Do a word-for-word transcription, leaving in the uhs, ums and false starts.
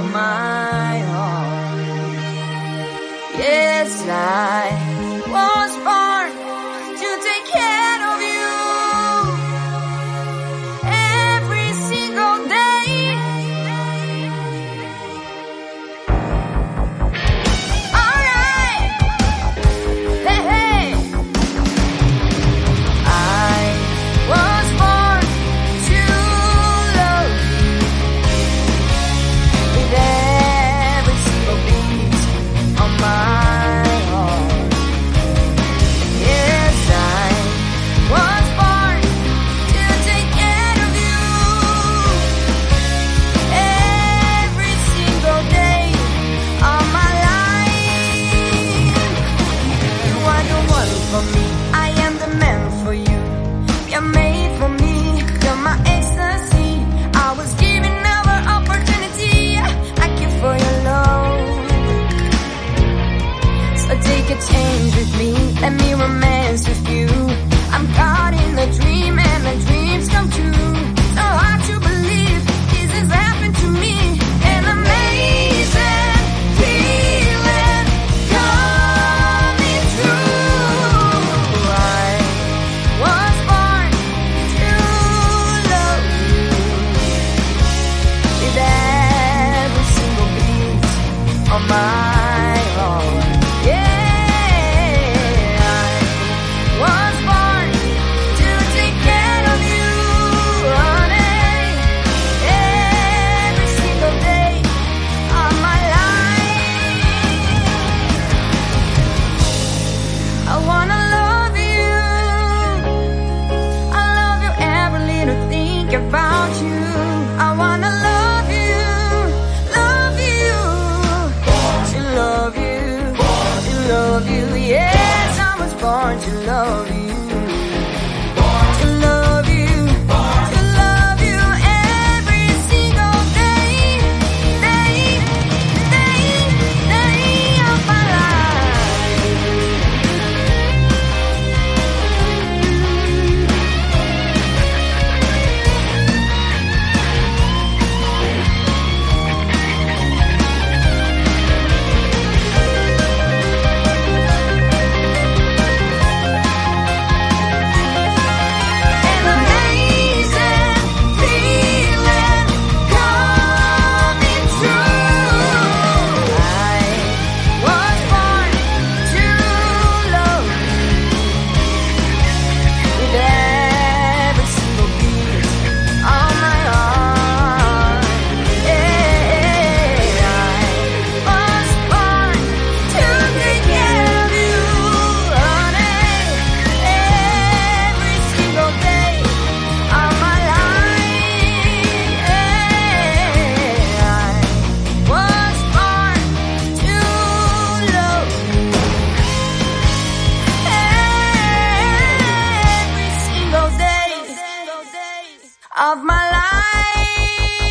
of my heart. Yes, I was born to take care of you every single day. Alright, hey, hey. I was born to love you with every single beat of my heart. Yes, I was born to take care of you every single day of my life. You are the one for me, I am the man for you. You're made for me, you're my ecstasy. I was given another opportunity. Thank you for your love. So take a chance with me, let me romance with you. I'm caught in a dream and my dreams come true. So hard to believe this has happened to me. An amazing feeling coming true. I was born to love you with every single beat of my heart. Yeah, I was born to take care of you, honey, every single day of my life. I wanna love you. I love you every little thing about you. I wanna love you, love you, to love you, to love you. Yes, I was born to love you. To love you, to love you every single day, day, day, day of my life. An amazing feeling coming true. I was born to love you with every single beat of my heart. Yeah, I was born to take care of you, honey, every single day of my life. Yeah, I was born to love you every single day of my life.